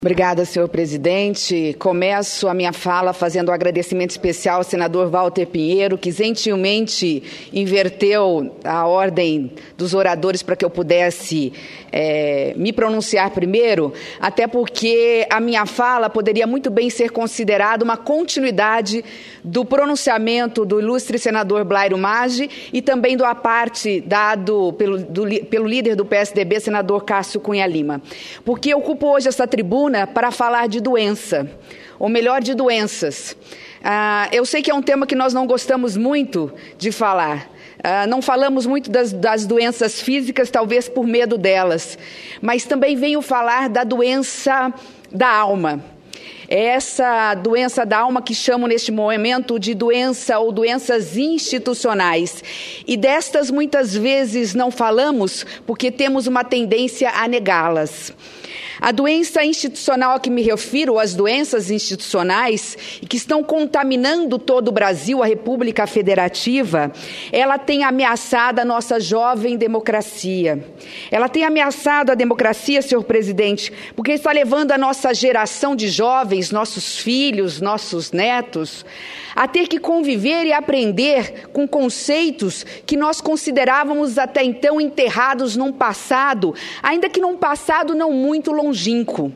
Obrigada, senhor presidente. Começo a minha fala fazendo um agradecimento especial ao senador Walter Pinheiro, que gentilmente inverteu a ordem dos oradores para que eu pudesse me pronunciar primeiro, até porque a minha fala poderia muito bem ser considerada uma continuidade do pronunciamento do ilustre senador Blairo Maggi e também do à parte dado pelo líder do PSDB, senador Cássio Cunha Lima. Porque eu ocupo hoje essa tribuna para falar de doença, ou melhor, de doenças. Eu sei que é um tema que nós não gostamos muito de falar. Não falamos muito das doenças físicas, talvez por medo delas, mas também venho falar da doença da alma. Essa doença da alma que chamo neste momento de doença ou doenças institucionais. E destas muitas vezes não falamos porque temos uma tendência a negá-las. A doença institucional a que me refiro, ou as doenças institucionais, que estão contaminando todo o Brasil, a República Federativa, ela tem ameaçado a nossa jovem democracia. Ela tem ameaçado a democracia, senhor presidente, porque está levando a nossa geração de jovens, nossos filhos, nossos netos, a ter que conviver e aprender com conceitos que nós considerávamos até então enterrados num passado, ainda que num passado não muito longínquo.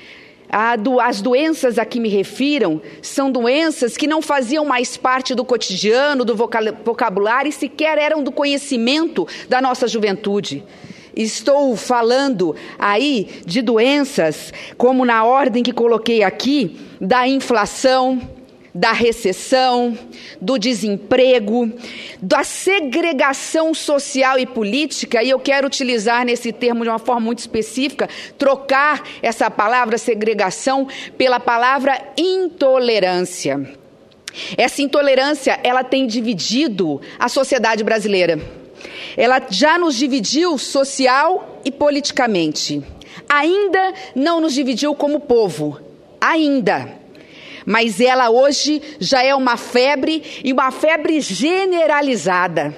As doenças a que me refiro são doenças que não faziam mais parte do cotidiano, do vocabulário e sequer eram do conhecimento da nossa juventude. Estou falando aí de doenças, como na ordem que coloquei aqui, da inflação, da recessão, do desemprego, da segregação social e política, e eu quero utilizar nesse termo de uma forma muito específica, trocar essa palavra segregação pela palavra intolerância. Essa intolerância, ela tem dividido a sociedade brasileira. Ela já nos dividiu social e politicamente. Ainda não nos dividiu como povo. Ainda. Mas ela hoje já é uma febre, e uma febre generalizada,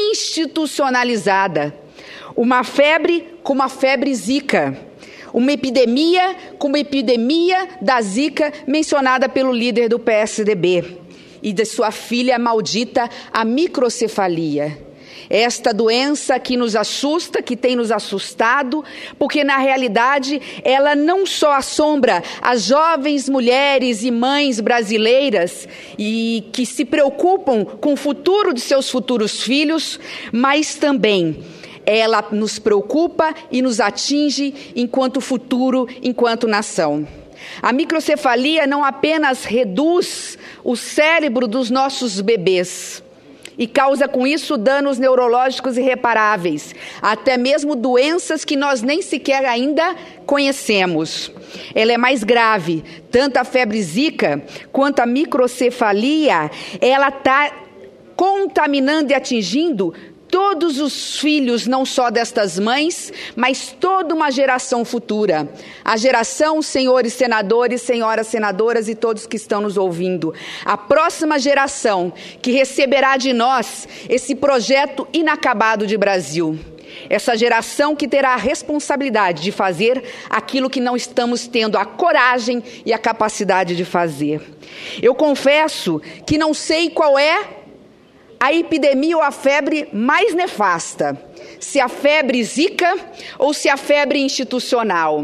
institucionalizada. Uma febre como a febre Zika. Uma epidemia como a epidemia da Zika mencionada pelo líder do PSDB. E de sua filha maldita, a microcefalia. Esta doença que nos assusta, que tem nos assustado, porque na realidade ela não só assombra as jovens mulheres e mães brasileiras e que se preocupam com o futuro de seus futuros filhos, mas também ela nos preocupa e nos atinge enquanto futuro, enquanto nação. A microcefalia não apenas reduz o cérebro dos nossos bebês, e causa com isso danos neurológicos irreparáveis, até mesmo doenças que nós nem sequer ainda conhecemos. Ela é mais grave, tanto a febre Zika quanto a microcefalia, ela está contaminando e atingindo todos os filhos, não só destas mães, mas toda uma geração futura. A geração, senhores senadores, senhoras senadoras e todos que estão nos ouvindo. A próxima geração que receberá de nós esse projeto inacabado de Brasil. Essa geração que terá a responsabilidade de fazer aquilo que não estamos tendo a coragem e a capacidade de fazer. Eu confesso que não sei qual é a epidemia ou a febre mais nefasta, se a febre Zika ou se a febre institucional.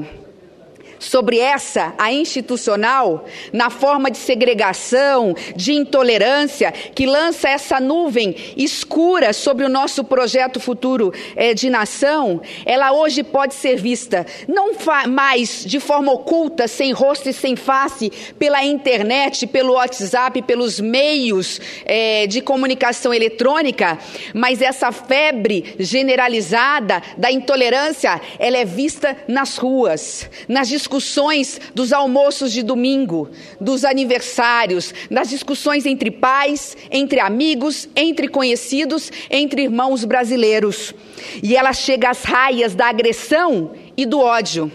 Sobre essa, a institucional, na forma de segregação, de intolerância, que lança essa nuvem escura sobre o nosso projeto futuro de nação, ela hoje pode ser vista não mais de forma oculta, sem rosto e sem face, pela internet, pelo WhatsApp, pelos meios de comunicação eletrônica, mas essa febre generalizada da intolerância, ela é vista nas ruas, nas discussões dos almoços de domingo, dos aniversários, das discussões entre pais, entre amigos, entre conhecidos, entre irmãos brasileiros. E ela chega às raias da agressão e do ódio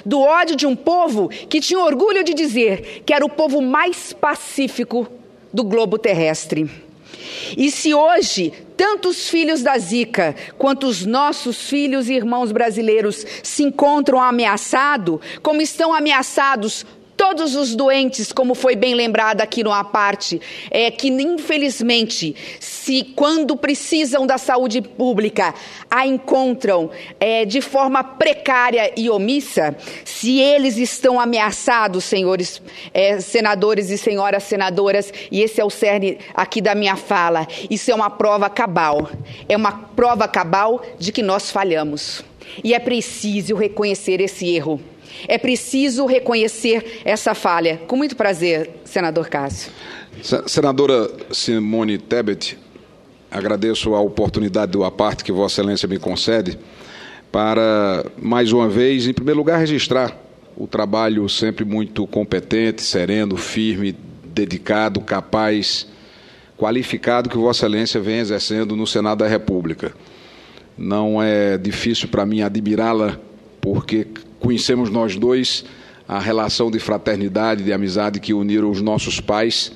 de um povo que tinha orgulho de dizer que era o povo mais pacífico do globo terrestre. E se hoje tanto os filhos da Zika quanto os nossos filhos e irmãos brasileiros se encontram ameaçados, como estão ameaçados todos os doentes, como foi bem lembrado aqui no aparte, que infelizmente, quando precisam da saúde pública, a encontram de forma precária e omissa, se eles estão ameaçados, senhores senadores e senhoras senadoras, e esse é o cerne aqui da minha fala, isso é uma prova cabal, de que nós falhamos, e é preciso reconhecer esse erro. É preciso reconhecer essa falha. Com muito prazer, senador Cássio. Senadora Simone Tebet, agradeço a oportunidade do aparte que Vossa Excelência me concede para, mais uma vez, em primeiro lugar, registrar o trabalho sempre muito competente, sereno, firme, dedicado, capaz, qualificado que Vossa Excelência vem exercendo no Senado da República. Não é difícil para mim admirá-la, porque conhecemos nós dois a relação de fraternidade, de amizade que uniram os nossos pais,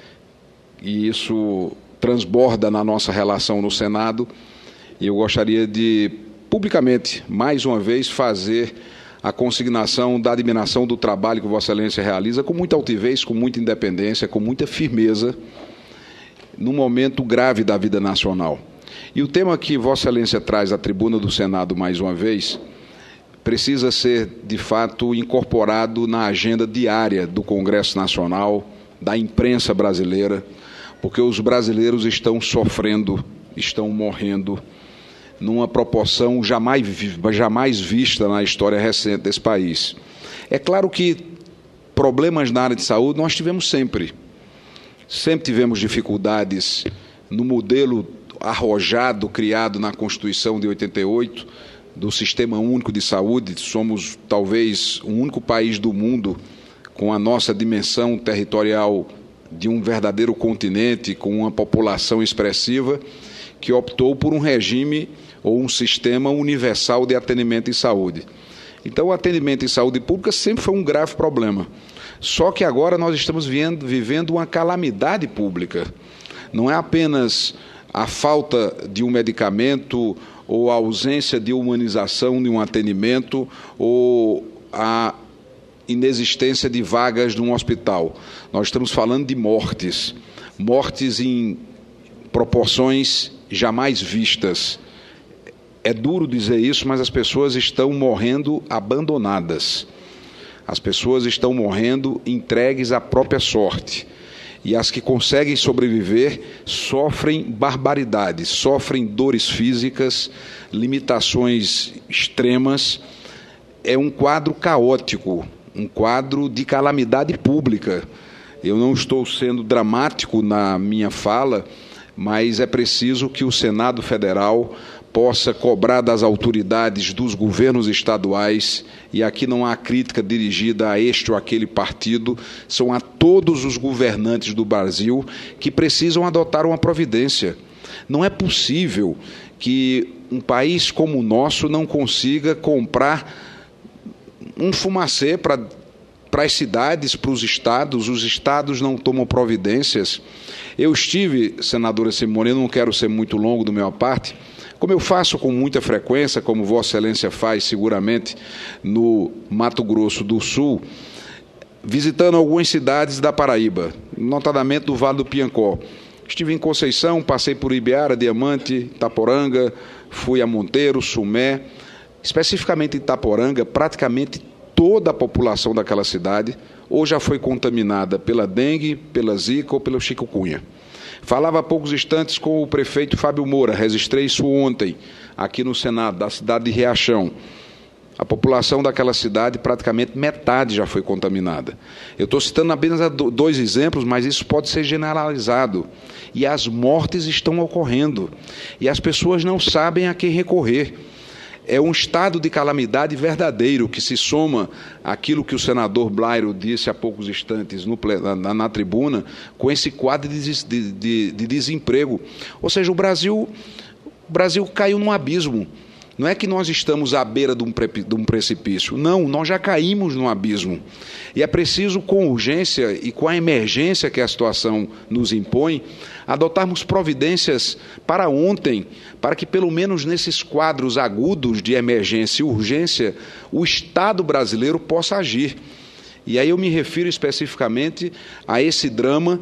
e isso transborda na nossa relação no Senado, e eu gostaria de, publicamente, mais uma vez, fazer a consignação da admiração do trabalho que Vossa Excelência realiza com muita altivez, com muita independência, com muita firmeza, num momento grave da vida nacional. E o tema que Vossa Excelência traz à tribuna do Senado mais uma vez precisa ser, de fato, incorporado na agenda diária do Congresso Nacional, da imprensa brasileira, porque os brasileiros estão sofrendo, estão morrendo, numa proporção jamais vista na história recente desse país. É claro que problemas na área de saúde nós tivemos sempre. Sempre tivemos dificuldades no modelo arrojado, criado na Constituição de 88, do Sistema Único de Saúde. Somos, talvez, o único país do mundo com a nossa dimensão territorial de um verdadeiro continente, com uma população expressiva, que optou por um regime ou um sistema universal de atendimento em saúde. Então, o atendimento em saúde pública sempre foi um grave problema. Só que agora nós estamos vivendo uma calamidade pública. Não é apenas a falta de um medicamento ou a ausência de humanização de um atendimento, ou a inexistência de vagas num hospital. Nós estamos falando de mortes em proporções jamais vistas. É duro dizer isso, mas as pessoas estão morrendo abandonadas. As pessoas estão morrendo entregues à própria sorte. E as que conseguem sobreviver sofrem barbaridades, sofrem dores físicas, limitações extremas. É um quadro caótico, um quadro de calamidade pública. Eu não estou sendo dramático na minha fala, mas é preciso que o Senado Federal possa cobrar das autoridades dos governos estaduais, e aqui não há crítica dirigida a este ou aquele partido, são a todos os governantes do Brasil que precisam adotar uma providência. Não é possível que um país como o nosso não consiga comprar um fumacê para as cidades, para os estados não tomam providências. Eu estive, senadora Simone, eu não quero ser muito longo do meu parte, como eu faço com muita frequência, como Vossa Excelência faz seguramente no Mato Grosso do Sul, visitando algumas cidades da Paraíba, notadamente do Vale do Piancó. Estive em Conceição, passei por Ibiara, Diamante, Itaporanga, fui a Monteiro, Sumé. Especificamente em Itaporanga, praticamente toda a população daquela cidade ou já foi contaminada pela dengue, pela zika ou pelo chikungunya. Falava há poucos instantes com o prefeito Fábio Moura, registrei isso ontem, aqui no Senado, da cidade de Riachão. A população daquela cidade, praticamente metade já foi contaminada. Eu estou citando apenas dois exemplos, mas isso pode ser generalizado. E as mortes estão ocorrendo. E as pessoas não sabem a quem recorrer. É um estado de calamidade verdadeiro, que se soma àquilo que o senador Blairo disse há poucos instantes na tribuna, com esse quadro de desemprego. Ou seja, o Brasil caiu num abismo. Não é que nós estamos à beira de um precipício. Não, nós já caímos no abismo. E é preciso, com urgência e com a emergência que a situação nos impõe, adotarmos providências para ontem, para que pelo menos nesses quadros agudos de emergência e urgência, o Estado brasileiro possa agir. E aí eu me refiro especificamente a esse drama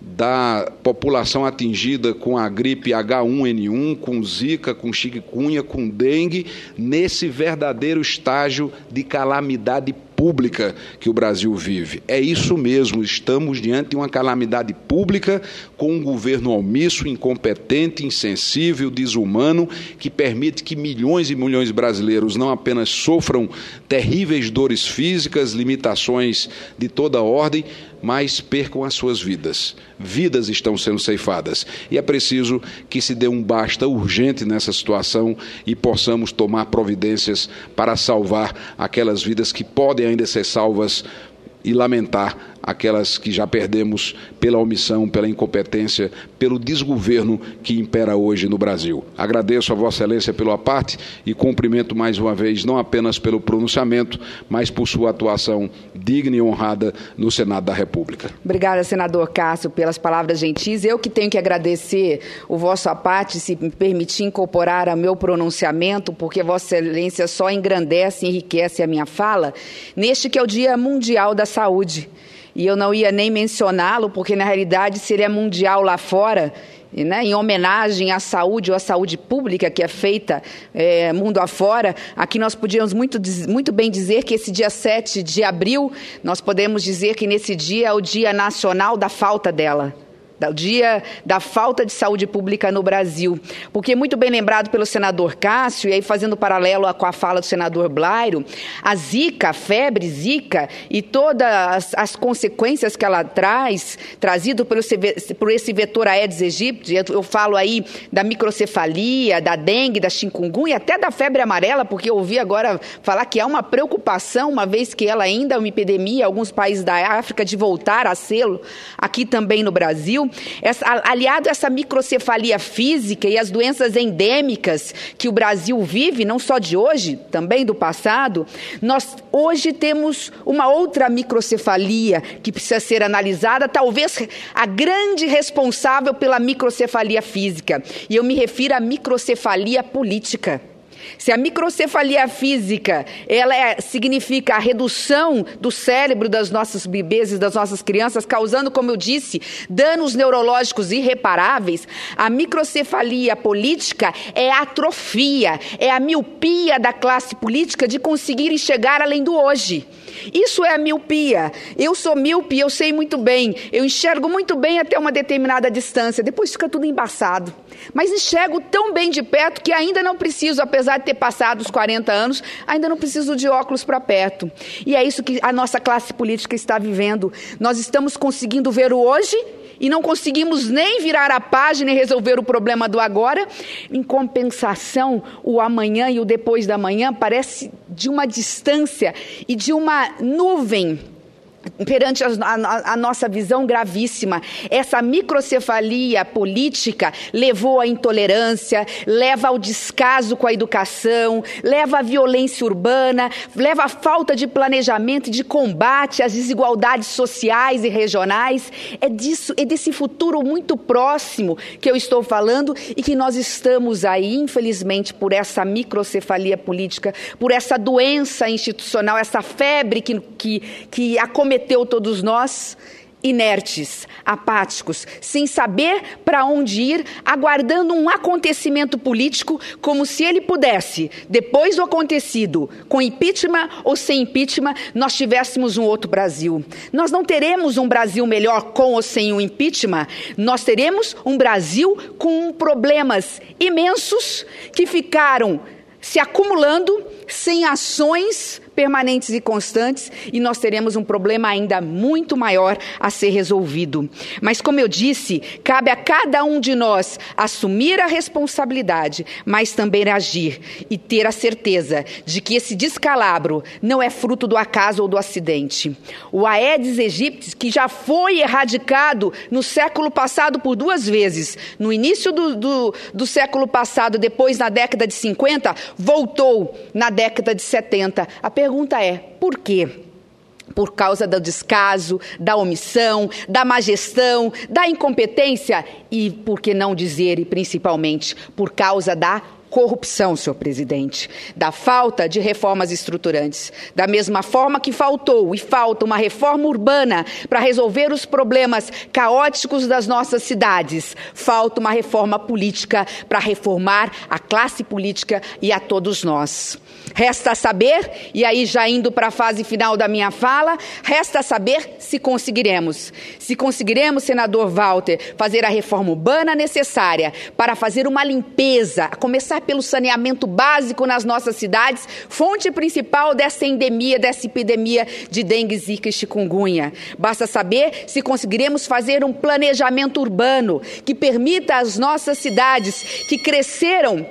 da população atingida com a gripe H1N1, com Zika, com chikungunya, com dengue, nesse verdadeiro estágio de calamidade pública que o Brasil vive. É isso mesmo, estamos diante de uma calamidade pública com um governo omisso, incompetente, insensível, desumano, que permite que milhões e milhões de brasileiros não apenas sofram terríveis dores físicas, limitações de toda ordem, mas percam as suas vidas. Vidas estão sendo ceifadas. E é preciso que se dê um basta urgente nessa situação e possamos tomar providências para salvar aquelas vidas que podem ainda ser salvas e lamentar aquelas que já perdemos pela omissão, pela incompetência, pelo desgoverno que impera hoje no Brasil. Agradeço a Vossa Excelência pela parte e cumprimento mais uma vez, não apenas pelo pronunciamento, mas por sua atuação digna e honrada no Senado da República. Obrigada, senador Cássio, pelas palavras gentis. Eu que tenho que agradecer o vosso aparte, se me permitir incorporar ao meu pronunciamento, porque Vossa Excelência só engrandece e enriquece a minha fala, neste que é o Dia Mundial da Saúde. E eu não ia nem mencioná-lo, porque, na realidade, se ele é mundial lá fora, né, em homenagem à saúde ou à saúde pública que é feita mundo afora, aqui nós podíamos muito bem dizer que esse dia 7 de abril, nós podemos dizer que nesse dia é o Dia Nacional da Falta dela. O dia da falta de saúde pública no Brasil. Porque, muito bem lembrado pelo senador Cássio, e aí fazendo paralelo com a fala do senador Blairo, a Zika, a febre Zika e todas as consequências que ela traz, trazido por esse vetor Aedes aegypti, eu falo aí da microcefalia, da dengue, da chikungunya, até da febre amarela, porque eu ouvi agora falar que há uma preocupação, uma vez que ela ainda é uma epidemia em alguns países da África, de voltar a sê-lo aqui também no Brasil. Aliado a essa microcefalia física e as doenças endêmicas que o Brasil vive, não só de hoje, também do passado, nós hoje temos uma outra microcefalia que precisa ser analisada, talvez a grande responsável pela microcefalia física, e eu me refiro à microcefalia política. Se a microcefalia física, significa a redução do cérebro das nossas bebês e das nossas crianças, causando, como eu disse, danos neurológicos irreparáveis, a microcefalia política é a atrofia, é a miopia da classe política de conseguir enxergar além do hoje. Isso é a miopia. Eu sou míope, eu sei muito bem, eu enxergo muito bem até uma determinada distância, depois fica tudo embaçado. Mas enxergo tão bem de perto que ainda não preciso, apesar de ter passado os 40 anos, ainda não preciso de óculos para perto. E é isso que a nossa classe política está vivendo. Nós estamos conseguindo ver o hoje e não conseguimos nem virar a página e resolver o problema do agora. Em compensação, o amanhã e o depois da manhã parece de uma distância e de uma nuvem perante a nossa visão gravíssima. Essa microcefalia política levou à intolerância, leva ao descaso com a educação, leva à violência urbana, leva à falta de planejamento e de combate às desigualdades sociais e regionais. É desse futuro muito próximo que eu estou falando e que nós estamos aí, infelizmente, por essa microcefalia política, por essa doença institucional, essa febre que acometeu todos nós, inertes, apáticos, sem saber para onde ir, aguardando um acontecimento político como se ele pudesse, depois do acontecido, com impeachment ou sem impeachment, nós tivéssemos um outro Brasil. Nós não teremos um Brasil melhor com ou sem o impeachment, nós teremos um Brasil com problemas imensos que ficaram se acumulando, sem ações permanentes e constantes, e nós teremos um problema ainda muito maior a ser resolvido. Mas, como eu disse, cabe a cada um de nós assumir a responsabilidade, mas também agir e ter a certeza de que esse descalabro não é fruto do acaso ou do acidente. O Aedes aegypti, que já foi erradicado no século passado por 2 vezes, no início do século passado, depois na década de 50, voltou na década de 70. A pergunta é, por quê? Por causa do descaso, da omissão, da má gestão, da incompetência e, por que não dizer, e principalmente, por causa da corrupção, senhor presidente, da falta de reformas estruturantes. Da mesma forma que faltou e falta uma reforma urbana para resolver os problemas caóticos das nossas cidades, falta uma reforma política para reformar a classe política e a todos nós. Resta saber, e aí já indo para a fase final da minha fala, resta saber se conseguiremos. Se conseguiremos, senador Walter, fazer a reforma urbana necessária para fazer uma limpeza, a começar pelo saneamento básico nas nossas cidades, fonte principal dessa endemia, dessa epidemia de dengue, zika e chikungunya. Basta saber se conseguiremos fazer um planejamento urbano que permita às nossas cidades que cresceram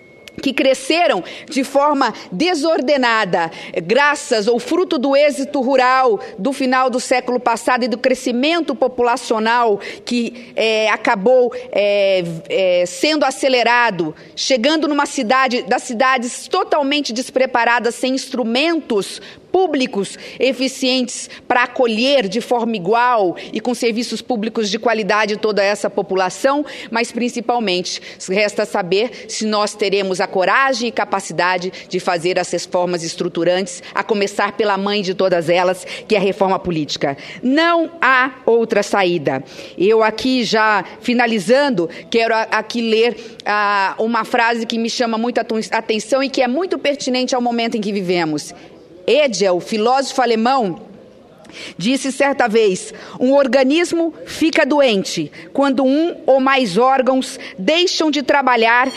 de forma desordenada, graças ou fruto do êxito rural do final do século passado e do crescimento populacional que acabou sendo acelerado, chegando numa cidade, das cidades totalmente despreparadas, sem instrumentos públicos eficientes para acolher de forma igual e com serviços públicos de qualidade toda essa população, mas principalmente resta saber se nós teremos a coragem e capacidade de fazer as reformas estruturantes, a começar pela mãe de todas elas, que é a reforma política. Não há outra saída. Eu aqui já finalizando, quero aqui ler uma frase que me chama muita atenção e que é muito pertinente ao momento em que vivemos. Hegel, filósofo alemão, disse certa vez: um organismo fica doente quando um ou mais órgãos deixam de trabalhar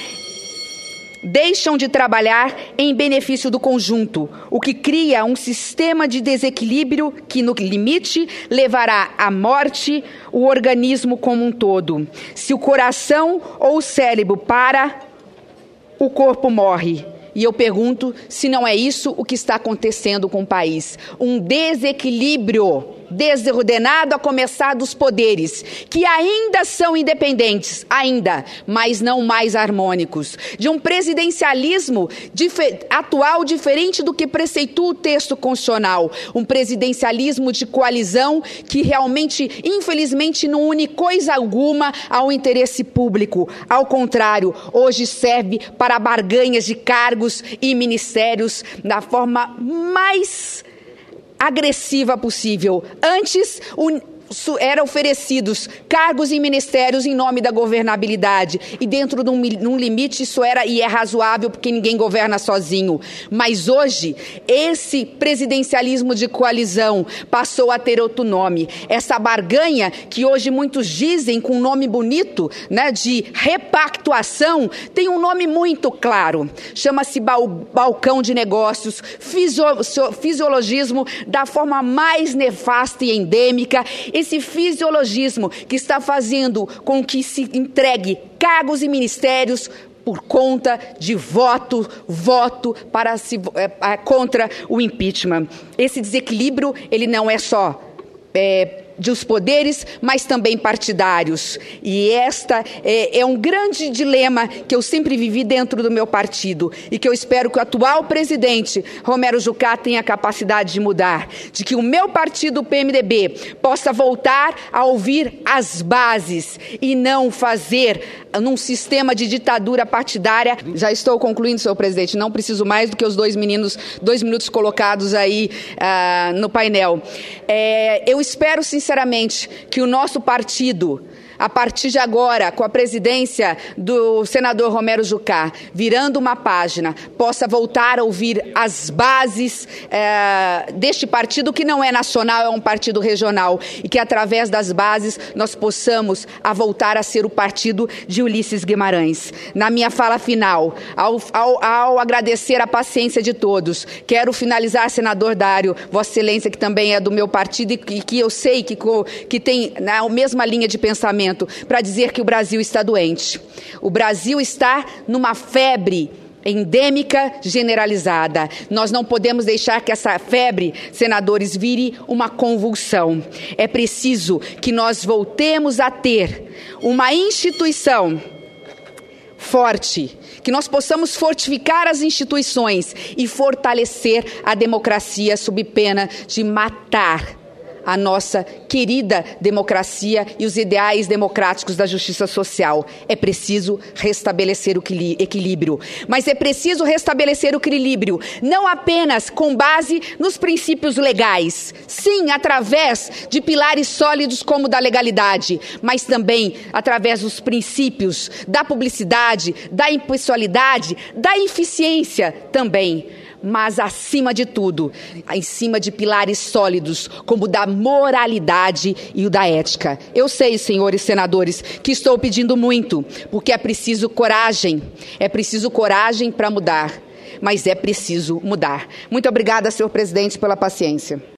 em benefício do conjunto, o que cria um sistema de desequilíbrio que, no limite, levará à morte o organismo como um todo. Se o coração ou o cérebro para, o corpo morre. E eu pergunto se não é isso o que está acontecendo com o país. Um desequilíbrio desordenado a começar dos poderes, que ainda são independentes, mas não mais harmônicos. De um presidencialismo atual diferente do que preceitua o texto constitucional. Um presidencialismo de coalizão que realmente, infelizmente, não une coisa alguma ao interesse público. Ao contrário, hoje serve para barganhas de cargos e ministérios da forma mais agressiva possível. Antes, eram oferecidos cargos e ministérios em nome da governabilidade. E dentro de um limite isso era e é razoável, porque ninguém governa sozinho. Mas hoje, esse presidencialismo de coalizão passou a ter outro nome. Essa barganha, que hoje muitos dizem com um nome bonito, né, de repactuação, tem um nome muito claro. Chama-se balcão de negócios, fisiologismo da forma mais nefasta e endêmica. Esse fisiologismo que está fazendo com que se entregue cargos e ministérios por conta de voto contra o impeachment. Esse desequilíbrio, ele não é só dos poderes, mas também partidários. E esta é um grande dilema que eu sempre vivi dentro do meu partido e que eu espero que o atual presidente, Romero Jucá, tenha a capacidade de mudar. De que o meu partido, o PMDB, possa voltar a ouvir as bases e não fazer num sistema de ditadura partidária. Já estou concluindo, senhor presidente, não preciso mais do que os 2 minutos colocados aí no painel. Eu espero, sinceramente, que o nosso partido a partir de agora, com a presidência do senador Romero Jucá, virando uma página, possa voltar a ouvir as bases deste partido, que não é nacional, é um partido regional, e que através das bases nós possamos voltar a ser o partido de Ulisses Guimarães. Na minha fala final, ao agradecer a paciência de todos, quero finalizar, senador Dário, Vossa Excelência, que também é do meu partido e que eu sei que tem a mesma linha de pensamento, para dizer que o Brasil está doente. O Brasil está numa febre endêmica generalizada. Nós não podemos deixar que essa febre, senadores, vire uma convulsão. É preciso que nós voltemos a ter uma instituição forte, que nós possamos fortificar as instituições e fortalecer a democracia sob pena de matar a nossa querida democracia e os ideais democráticos da justiça social. É preciso restabelecer o equilíbrio. Mas é preciso restabelecer o equilíbrio não apenas com base nos princípios legais, sim, através de pilares sólidos como o da legalidade, mas também através dos princípios da publicidade, da impessoalidade, da eficiência também. Mas, acima de tudo, em cima de pilares sólidos, como o da moralidade e o da ética. Eu sei, senhores senadores, que estou pedindo muito, porque é preciso coragem para mudar, mas é preciso mudar. Muito obrigada, senhor presidente, pela paciência.